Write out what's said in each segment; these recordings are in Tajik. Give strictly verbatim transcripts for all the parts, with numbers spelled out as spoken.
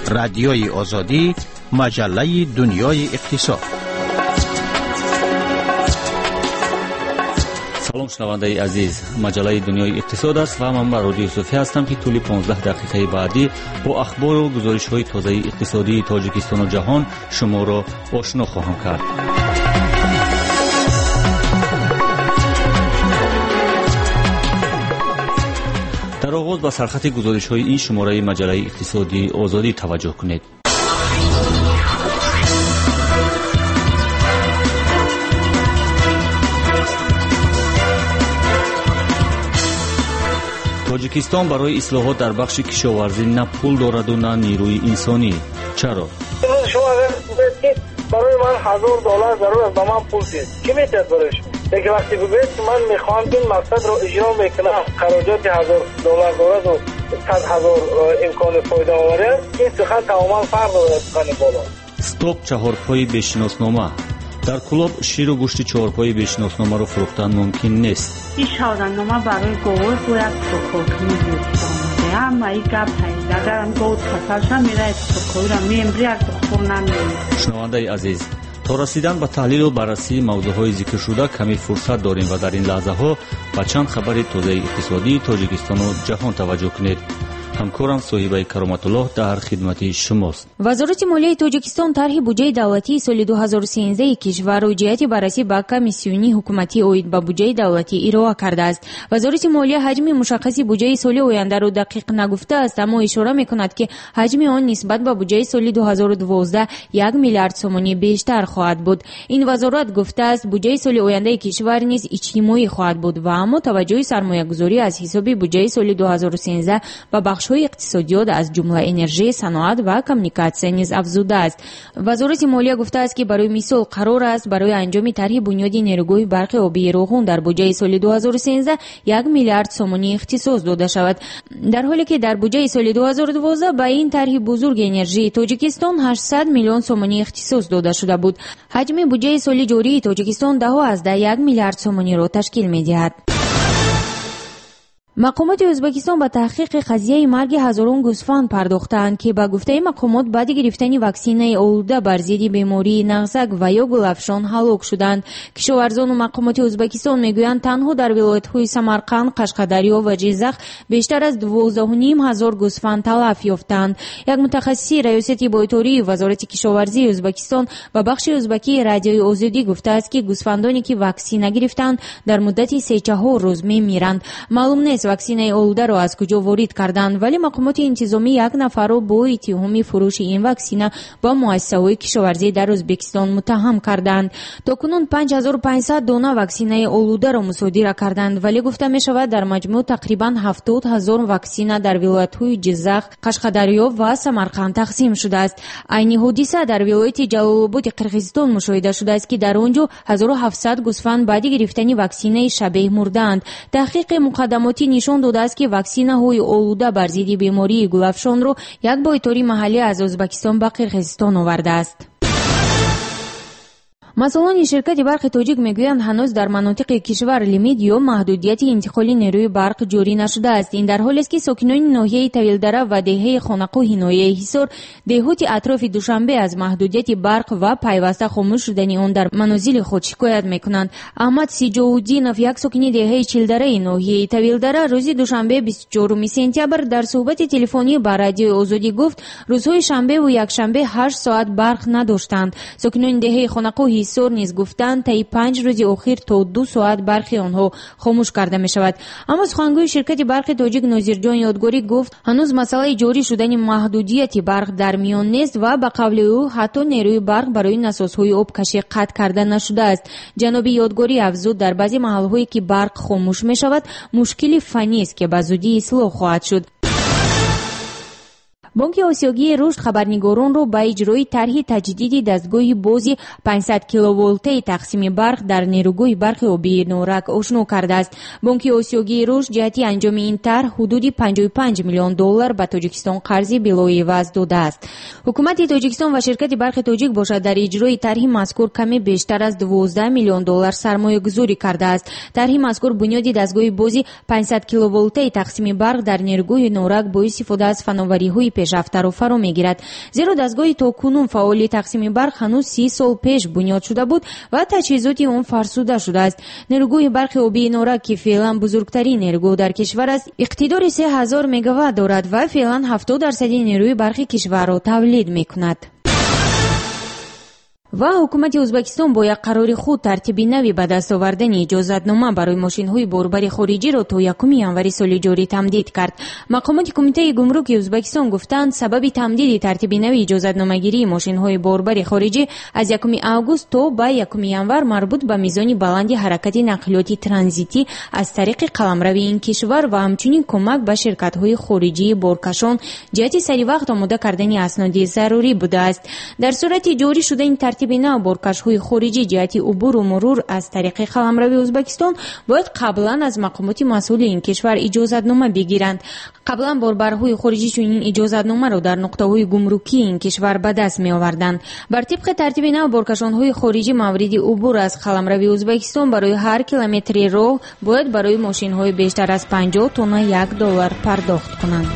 رادیوی آزادی، مجله دنیای اقتصاد. سلام شنوندگان عزیز، مجله دنیای اقتصاد است و من رادیو صوفی هستم که طول پانزده دقیقه بعدی با اخبار و گزارش‌های تازه اقتصادی تاجیکستان و جهان شما را آشنا خواهم کرد. در آغاز به سرخط گزارش‌های این شماره مجله اقتصادی آزادی توجه کنید. تاجیکستان برای اصلاحات در بخش کشاورزی نه پول دارد و نه نیروی انسانی. چرا؟ شما اگر بگید برای من هزار دلار ضرور است، به من پول است. کی میتونه برش؟ دیگه وقتی بگید من میخوام این مقصد رو اجرا میکنم، خراجات هزار دلار دارد و صد هزار امکان فایده آوره، این سخن تماما فرق دارد سخن بالا. استاپ چهارپای بشناسنامه. در کلاب شیر و گوشت چهارپای بشناسنامه رو فروختن ممکن نیست. این شهادتنامه برای گوهر باید سکوکنی بود. اما این گپ هست. اگر هم گوهر کسلش میره سکوی را میمری از دخور نمیره. شنونده عزیز، تا رسیدن به تحلیل و بررسی موضوعهای ذکر شده کمی فرصت داریم و در این لحظه ها به چند خبر تازه اقتصادی تاجیکستان و جهان توجه کنید. همکارم صاحبه کرامت الله در خدمت شماست. وزارت مالیه تاجیکستان طرح بودجه دولتی سال دو هزار و سیزده کشور را جهت بررسی به کمیسیونی حکومتی اوید به بودجه دولتی ارائه کرده است. وزارت مالیه حجم مشخص بودجه سال آینده را دقیق نگفته است، اما اشاره می‌کند که حجم آن نسبت به بودجه سال دو هزار و دوازده یک میلیارد سومانی بیشتر خواهد بود. این وزارت گفته است بودجه سال آینده کشور نیز اجتماعی خواهد بود و اما توجه سرمایه‌گذاری از حساب بودجه سال دو هزار و سیزده به بخش‌های اقتصادیات از جمله انرژی، صنعت و کمیونیکاسیون نیز افزوده است. وزارت مالیه گفته است که برای مثال قرار است برای انجام طرح بنیادی نیروگوی برق آبی روغن در بودجه سال دو هزار و سیزده یک میلیارد سومانی اختصاص داده شود، در حالی که در بودجه سال دو هزار و دوازده به این طرح بزرگ انرژی تاجیکستان هشتصد میلیون سومانی اختصاص داده شده بود. حجم بودجه سال جاری تاجیکستان ده از ده یک میلیارد سومانی را تشکیل می‌دهد. مقامات ازبکستان به تحقیق قضیه مرگ هزاران گوسفند پرداختند که به گفته مقامات بعد گرفتن واکسینه آلوده بر ضد بیماری نغزک و یا گلافشان هلاک شدند. کشاورزان و مقامات ازبکستان میگویند تنها در ولایت‌های سمرقند، قشقدریا و جیزخ بیشتر از دوازده و نیم هزار گوسفند تلف یافتند. یک متخصص ریاست بایطوری وزارت کشاورزی ازبکستان و بخش ازبکی رادیوی آزادی گفته است که گوسفندانی که واکسینه گرفتند در مدت سه چهار روز میمیرند. معلوم نیست واکسینه آلوده را از کجا وارد کردند، ولی مقامات انتظامی یک نفر را با اتهام فروش این واکسینه با مؤسسه‌های کشاورزی در ازبکستان متهم کردند. تاکنون پنج هزار و پانصد دانه واکسینه آلوده را مصادره کردند، ولی گفته می شود در مجموع تقریبا هفتاد هزار واکسینه در ولایت‌های جیزخ، قشقدریا و سمرقند تقسیم شده است. عین حادثه در ولایت جلال‌آباد قرقیزستان مشاهده شده است که در آنجا هزار و هفتصد گوسفند بعد گرفتن واکسینه شبیه مردند. تحقیق مقدماتی نشان داده است که واکسینه های آلوده بر ضد بیماری گلافشان را یک بایطوری محلی از ازبکستان به قرقیزستان آورده است. مسئولان شرکت برق تاجیک میگویند هنوز در مناطق کشور لیمیت یا محدودیت انتقال نیروی برق جاری نشده است. این در حالی است که ساکنان ناحیه طویلدره و دهه خانقاه ناحیه حصار دهات اطراف دوشنبه از محدودیت برق و پیوسته خاموش شدن آن در منازل خود شکایت میکنند. احمد سیجاودینов یک ساکن دهه چهلدره ناحیه طویلدره روز دوشنبه بیست و چهارم سپتامبر در صحبت تلفنی با رادیو آزادی گفت روزهای شنبه و یکشنبه هشت ساعت برق نداشتند. ساکنان دهه خانقاه سور نیز گفتند طی پنج روز اخیر تا دو ساعت برق آنها خاموش کرده می شود. اما سخنگوی شرکت برق تاجیک ناظرجان یادگاری گفت هنوز مسئله جاری شدن محدودیت برق در میان نیست و به قول او حتی نیروی برق برای نسازهای آبکشی قطع کرده نشده است. جناب یادگاری افزود در بعضی محلهایی که برق خاموش می شود مشکلی فنی است که به زودی اصلاح خواهد شد. بانک آسیایی رشد خبرنگاران را به اجرای طرح تجدید دستگاه بازی پانصد کیلوولته تقسیم برق در نیروگاه برق آبی نورک آشنا کرده است. بانک آسیایی رشد جهت انجام این طرح حدود پنجاه و پنج میلیون دلار به تاجیکستان قرض بلاعوض داده است. حکومت تاجیکستان و شرکت برق تاجیک باشد در اجرای طرح مذکور کمی بیشتر از دوازده میلیون دلار سرمایه گذاری کرده است. طرح مذکور بنیاد دستگاه بازی پانصد کیلوولته تقسیم برق در نیروگاه نورک با استفاده از فناوری‌های пешрафтару фаро мегирад, зеро дастгоҳи токунун фаъоли тақсими барқ ҳанӯз си сол пеш бунёд шуда буд ва таҷҳизоти он фарсуда шудааст. нерӯгоҳи барқи обии норак ки феълан бузургтарин нерӯгоҳ дар кишвар аст, иқтидори се ҳазор мегаватт дорад ва феълан ҳафтод дарсади нерӯи барқи кишварро тавлид мекунад. ва ҳукумати Ӯзбекистон бо як қарори худ тартиби нави ба даст овардани иҷозатнома барои мошинҳои борбари хориҷиро то якуми январи соли ҷорӣ тамдид кард. мақомоти кумитаи гумруки Ӯзбекистон гуфтанд, сабаби тамдиди тартиби нави иҷозатномагирии мошинҳои борбари хориҷӣ аз якуми август то ба якуми январ марбут ба мизони баланди ҳаракати нақлиёти транзитӣ аз тариқи қаламравии ин кишвар ва ҳамчунин кӯмак ба ширкатҳои хориҷии боркашон ҷиҳати саривақт омода кардани асноди зарурӣ будааст. дар сурати ҷорӣ шудани тартиби бина боркашҳои хориҷӣ ҷиҳати убуру мурур аз тариқи қаламравии Ӯзбекистон бояд қаблан аз мақомоти масъули ин кишвар иҷозатнома бигиранд. қаблан борбарҳои хориҷӣ чунин иҷозатномаро дар нуқтаҳои гумрукии ин кишвар ба даст меоварданд. бар тибқи тартиби нав боркашонҳои хориҷӣ мавриди убур аз қаламравии Ӯзбекистон барои ҳар километри роҳ бояд барои мошинҳои бештар аз панҷоҳ тонна як доллар пардохт кунанд.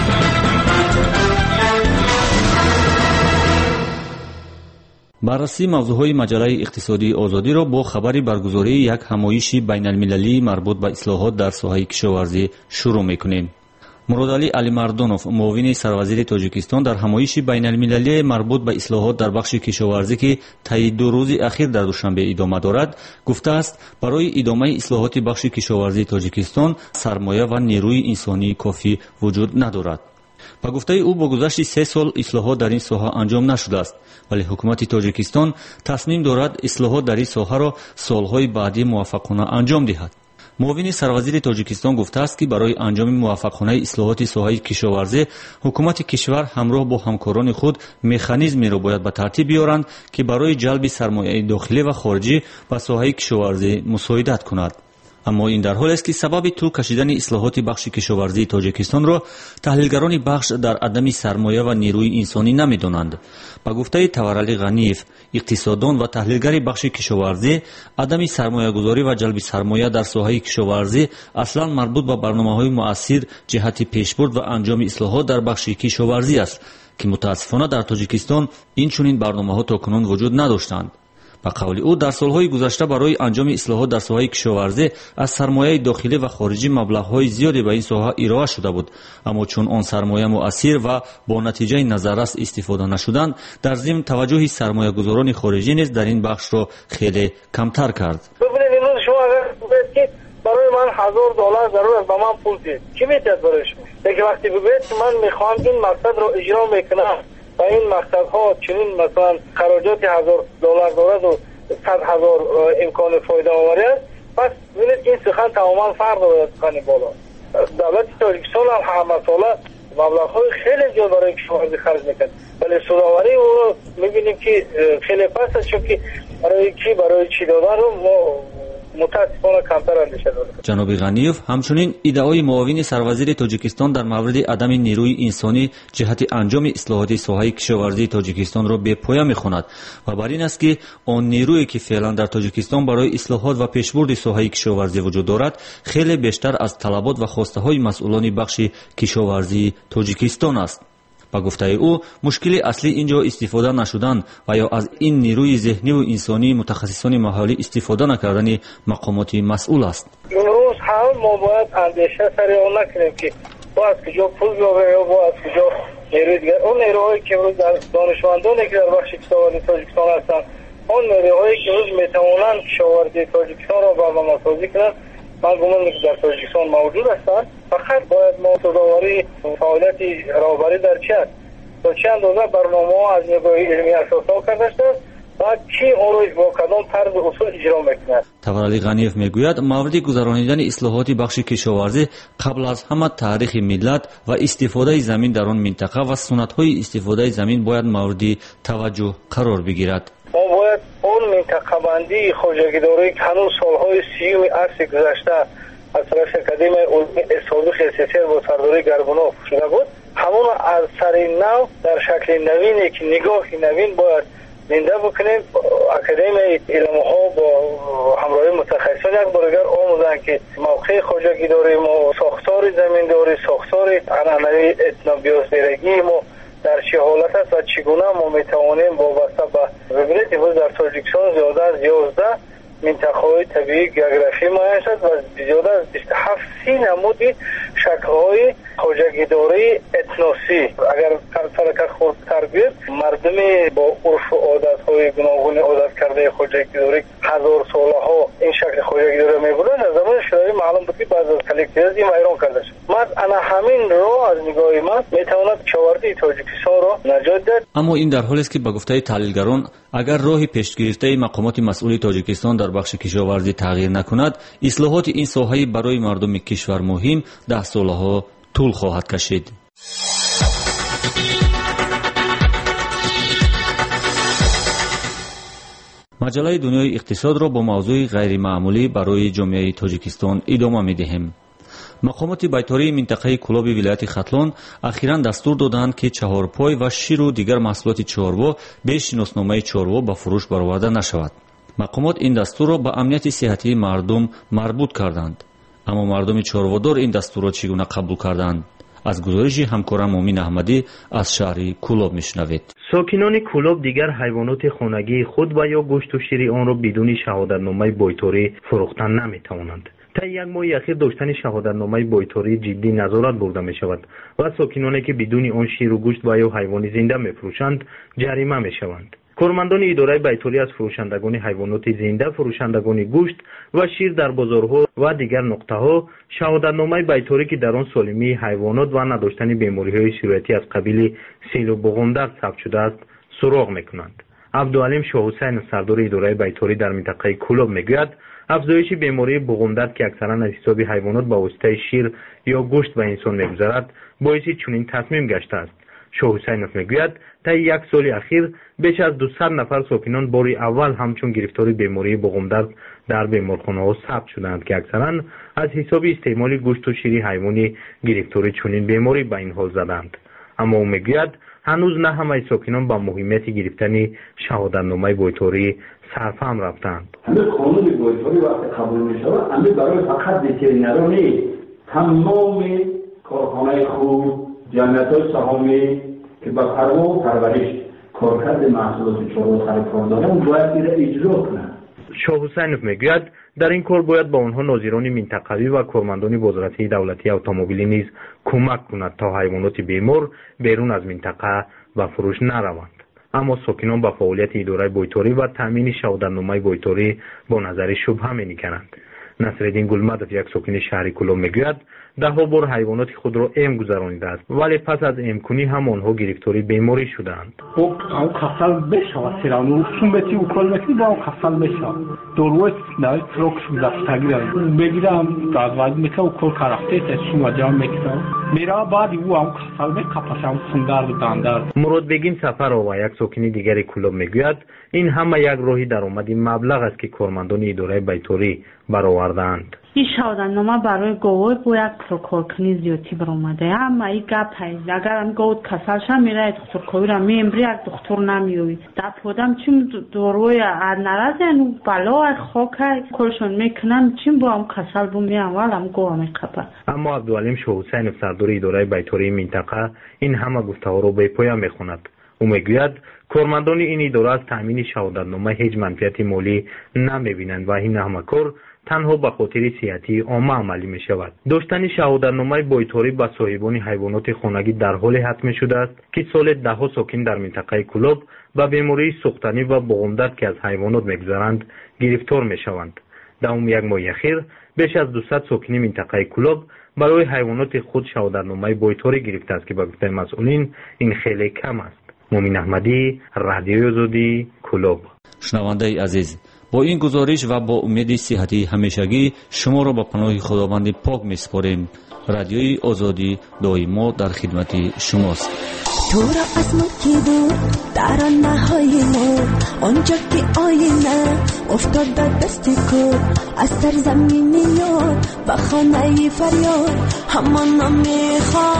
баррасии мавзӯъҳои маҷаллаи иқтисодии озодиро бо хабари баргузории як ҳамоиши байналмилалии марбут ба ислоҳот дар соҳаи кишоварзӣ шурӯъ мекунем. муродалӣ алимардонов, муовини сарвазири тоҷикистон, дар ҳамоиши байналмилалие марбут ба ислоҳот дар бахши кишоварзӣ ки таи ду рӯзи ахир дар душанбе идома дорад, гуфтааст, барои идомаи ислоҳоти бахши кишоварзии тоҷикистон сармоя ва нерӯи инсонии кофӣ вуҷуд надорад. ба гуфтаи ӯ, бо гузашти се сол ислоҳот дар ин соҳа анҷом нашудааст, вале ҳукумати тоҷикистон тасмим дорад ислоҳот дар ин соҳаро солҳои баъдӣ муваффақона анҷом диҳад. муовини сарвазири тоҷикистон гуфтааст, ки барои анҷоми муваффақонаи ислоҳоти соҳаи кишоварзӣ ҳукумати кишвар ҳамроҳ бо ҳамкорони худ механизмеро бояд ба тартиб биёранд, ки барои ҷалби сармояи дохилӣ ва хориҷӣ ба соҳаи кишоварзӣ мусоидат кунад. аммо ин дар ҳолест, ки сабаби тӯл кашидани ислоҳоти бахши кишоварзии тоҷикистонро таҳлилгарони бахш дар адами сармоя ва нерӯи инсонӣ намедонанд. ба гуфтаи Таварали Ғаниев, иқтисоддон ва таҳлилгари бахши кишоварзӣ, адами сармоягузорӣ ва ҷалби сармоя дар соҳаи кишоварзӣ аслан марбут ба барномаҳои муассир ҷиҳати пешбурд ва анҷоми ислоҳот дар бахши кишоварзӣ аст, ки мутаассифона дар Тоҷикистон инчунин барномаҳо токунун вуҷуд надоштанд. ба қавли ӯ, дар солҳои гузашта барои анҷоми ислоҳот дар соҳаи кишоварзӣ аз сармояи дохилӣ ва хориҷӣ маблағҳои зиёде ба ин соҳа ироа шуда буд, аммо чун он сармоя муассир ва бо натиҷаи назаррас истифода нашуданд, дар зимн таваҷҷӯҳи сармоягузорони хориҷӣ низ дар ин бахшро хеле камтар кард. бибинед, имрӯз шумо агар бигӯед ки барои ман ҳазор доллар зарур аст, ба ман пул диҳед, чӣ метавонад барои шумо? лекин вақте бигӯед ки ман мехоҳам ин мақсадро иҷро мекунам و این مقصدها چنین مثلا خراجات هزار دلار دارد و صد هزار امکان فایده آوری است، پس ببینید این سخن تماما فرق دارد سخن بالا. دولت تاجیکستان هم همه ساله مبلغ‌های خیلی زیاد برای کشاورزی خرج میکنه، ولی سودآوری او میبینیم که خیلی پست است، چون که برای کی برای چی دادن رو ما متاسفانه کمتر اندیشه داریم. ҷаноби Ғаниев ҳамчунин иддаои муовини сарвазири Тоҷикистон дар мавриди адами нерӯи инсонӣ ҷиҳати анҷоми ислоҳоти соҳаи кишоварзии Тоҷикистонро бепоя мехонад ва бар ин аст, ки он нерӯе ки феълан дар Тоҷикистон барои ислоҳот ва пешбурди соҳаи кишоварзӣ вуҷуд дорад, хеле бештар аз талабот ва хостаҳои масъулони бахши кишоварзии Тоҷикистон аст. ба гуфтаи ӯ, мушкили аслӣ инҷо истифода нашудан ва ё аз ин нерӯи зеҳниву инсонии мутахассисони маҳаллӣ истифода накардани мақомоти масъул аст. имрӯз ҳам мо бояд андеша сари он накунем ки бо аз куҷо пул биёбем ё бо аз куҷо нерӯи дигар. он нерӯҳое ки имрӯз дар донишмандоне ки дар бахши кишоварзии тоҷикистон ҳастанд, он нерӯҳое ки имрӯз метавонанд кишоварзии тоҷикистонро барномасозӣ кунанд, ман гумон мекунам дар тоҷикистон мавҷуд ҳастанд. фақат бояд мо сӯдоварии фаъолияти роҳбарӣ дар чи аст, то чӣ андоза барномаҳо аз нигоҳи илмӣ асосҳо карда шудааст ва ки онро бо кадом тарзи усул иҷро мекунад. Таварали Ғаниев мегӯяд, мавриди гузаронидани ислоҳоти бахши кишоварзӣ қабл аз ҳама таърихи миллат ва истифодаи замин дар он минтақа ва суннатҳои истифодаи замин бояд мавриди таваҷҷӯҳ қарор бигирад. мо бояд он минтақабандии хоҷагидорӣ ки ҳанӯз солҳои сиюми асри гузашта аз тарафи академияи улуми эсҳоби сесер бо сардори Гарбунов шуда буд, ҳамон аз сари нав дар шакли навине ки нигоҳи навин бояд زنده بکنیم. اکادمی علم ها با همراهی متخصصان یک بار دیگر آموزن که موقع خواجگی داریم و ساختار زمین داری، ساختار عنعنوی اتنوبیوسفرگی ما در چه حالت است و چگونه ما میتوانیم وابسته به ببینید امروز در تاجیکستان زیاده از یازده منطقه‌های طبیعی گیوگرافی معین شد و زیاده از بیست و هفت سی نمودی شکل‌های خواجگی‌داری اتنوسی. اگر فلکت خردتر بیاد مردم با عرف و عادت‌های گوناگون عادت کرده خواجگی‌داری هزار ساله‌ها این شکل خواجگی‌داری می‌بودن. از زمان شوروی معلوم بود که بعض از کلکتیویسم ویران کرده شد. من انا همین رو از نگاه من میتواند کشاورزی تاجیکستان را نجات داد. اما این در حالی است که با گفته تحلیلگران اگر راه پیش گرفته مقامات مسئول تاجیکستان در بخش کشاورزی تغییر نکند، اصلاحات این ساحه برای مردم کشور مهم ده سالها طول خواهد کشید. مجله دنیای اقتصاد را با موضوع غیر معمولی برای جامعه تاجیکستان ادامه می‌دهیم. مقامات بیطاری منطقه کلاب ولایت ختلان اخیراً دستور دادند که چهارپای و شیر و دیگر محصولات چهاروا به شناسنامه چهاروا به فروش برآورده نشود. مقامات این دستور را به امنیت صحتی مردم مربوط کردند. اما مردم چهاروادار این دستور را چگونه قبول کردند؟ از گزارش همکارم مومین احمدی از شهر کلاب میشنوید. ساکنان کلاب دیگر حیوانات خانگی خود و یا گوشت و شیر آن را بدون شهادتنامه بیطاری فروختن نمیتوانند. تا یک ماه اخیر داشتن شهادتنامه بیطاری جدی نظارت برده می شود و ساکنانی که بدون آن شیر و گوشت و یا حیوان زنده می فروشند جریمه می شوند. کارمندان اداره بیطاری از فروشندگان حیوانات زنده، فروشندگان گوشت و شیر در بازارها و دیگر نقطه‌ها شهادتنامه بیطاری که در آن سالمی حیوانات و نداشتن بیماری‌های سیرویتی از قبیل سیل و بوغندر ثبت شده است سراغ می‌کنند. عبدالعلیم شاه حسین سردار اداره بیطاری در منطقه کلاب میگوید افزایش بیماری بوغندر که اکثرا از حساب حیوانات با واسطه شیر یا گوشت به انسان می‌گذرد باعث چنین تصمیم گشته است. شاه حسین میگوید تا یک سال اخیر بیش از دویست نفر ساکنان باری اول همچون گرفتاری بیماری بوغندر در بیمارخانه‌ها ثبت شدند که اکثرا از حساب استعمال گوشت و شیر حیوانی گرفتاری چنین بیماری به این حال زدند. اما او میگوید هنوز نه همه ساکنان با مهمیت گرفتن شهادتنامه بیطاری سرفهم رفتند. همه قانون بیطاری وقتی قبول می‌شود همه برای فقط وترینرها نیست، تمام کارخانه‌های خوب، جمعیت‌های سهامی که با پروا و پرورش کارکرد محصولات چهاروا سر کار دارند باید این اجرا کنند. شاه حسینов میگوید در این کار باید با آنها ناظران منطقوی و کارمندان بازرسی دولتی اتومبیلی نیز کمک کند تا حیوانات بیمار بیرون از منطقه و فروش نروند. اما ساکنان با فعالیت اداره بیطاری و تامین شهادتنامه بیطاری با نظر شبهه می‌کنند. نصرالدین گلمدف یک ساکن شهر کلاب میگوید ده ها بار حیوانات خود را ام گذرانیده است ولی پس از ام کنی هم آنها گرفتاری بیماری شدند. او او کسل بشود سیرانو سومتی او کل میکنی با او کسل بشود دروت نه تروکس دستگیر بگیرم دادواد میکنه او کل کرافته تسوم جام میکنه میرا بعد او او کسل میکپسم سندر داندر. مراد بگین سفر و یک ساکن دیگر کلاب میگوید این همه یک راهی درآمد مبلغ است که کارمندان اداره بیطاری برآوردند. این شهادتنامه برای گواه باید پروکورکنی زیادی برآمده. اما این گپ هست اگر هم گواه کسل شم میره دکتر کوی را میمری یک دکتر نمیوید در پودم چیم دوروی نرز اینو بلا خاک کلشون میکنن چیم با هم کسل بو میام ولی هم گواه میکپه. اما عبدالعلیم شاه حسین سردار اداره بیطاری منطقه این همه گفته ها را به پایان میخواند. او میگوید کارمندان این اداره از تامین شهادتنامه هیچ منفعت مالی نمیبینند و این همه کار تنها به خاطر صحتی عامه عملی می شود. داشتن شهادتنامه بیطاری به صاحبان حیوانات خانگی در حال حتمی شده است که سال ده ها ساکن در منطقه کلاب با بیماری سوختنی و بوغندر که از حیوانات میگذرند گرفتار می شوند. در یک ماه اخیر بیش از دویست ساکن منطقه کلاب برای حیوانات خود شهادتنامه بیطاری گرفته است که به گفته مسئولین این خیلی کم است. مومین احمدی، رادیوی آزادی، کلاب. شنونده عزیز، با این گزارش و با امید صحتی همیشگی شما را به پناه خداوند پاک می‌سپاریم. رادیوی آزادی دائما در خدمت شماست. تو را از ملکی بود در آن نهای نور آنجا که آینه افتاد در دست کور از سرزمین یار و خانه فریاد همان نمیخواد